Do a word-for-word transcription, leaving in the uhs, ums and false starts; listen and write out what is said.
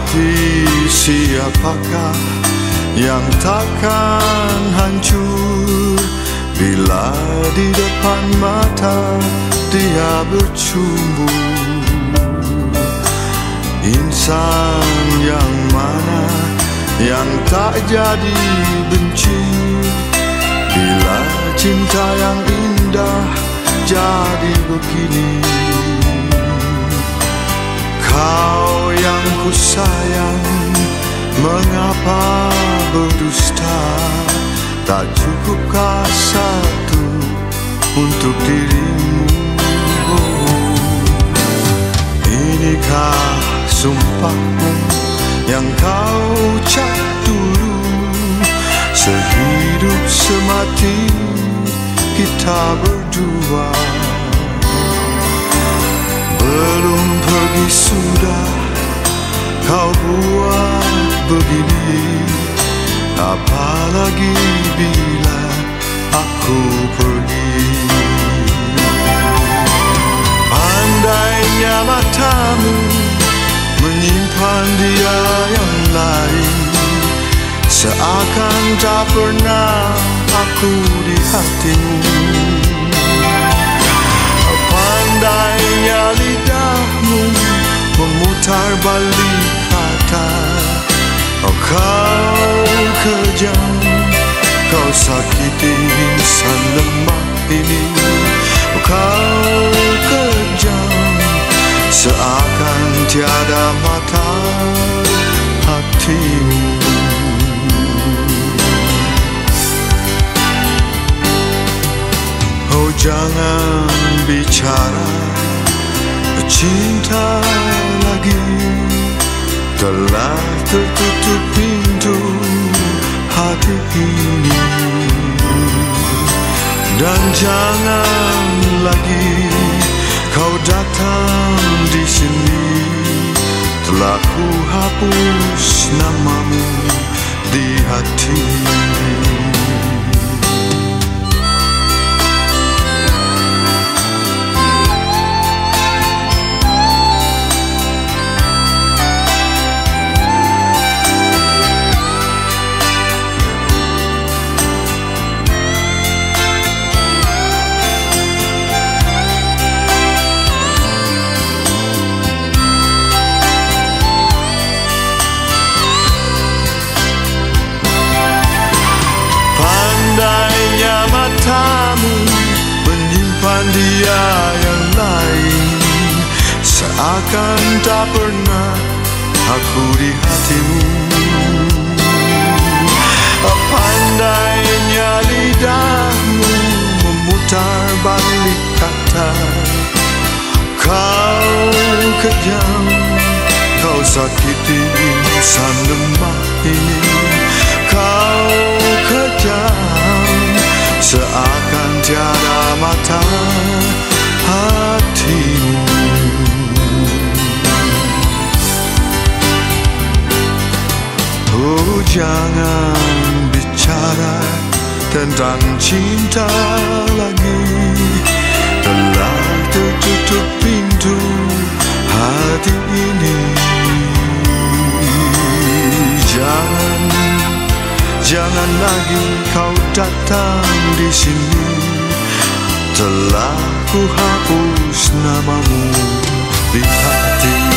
hati siapakah yang takkan hancur bila di depan mata dia bercumbu? Insan yang mana yang tak jadi benci bila cinta yang indah jadi begini? Kau yang ku sayang, mengapa berdusta? Tak cukupkah satu untuk dirimu? Inikah sumpahmu yang kau ucap dulu? Sehidup semati kita berdua. Belum pergi sudah kau buat begini, apalagi bila aku pergi. Pandainya matamu menyimpan dia yang lain, seakan tak pernah aku di hatimu. Pandainya lidahmu memutar balik kata, oh kau kejam, kau sakiti insan lemah ini. Oh kau kejam, seakan tiada mata hatimu. Oh jangan bicara cinta lagi, telah tertutup pintu hati ini. Dan jangan lagi kau datang di sini, telah ku hapus namamu di hati. Pandainya matamu menyimpan dia yang lain, seakan tak pernah aku di hatimu. Pandainya lidahmu memutar balik kata, kau kejam, kau sakiti insan lemah ini. Kau kejam, seakan tiada mata hatimu. Oh jangan bicara tentang cinta lagi, telah tertutup pintu hati ini. Jangan Jangan lagi kau datang di sini, telah ku hapus namamu di hati.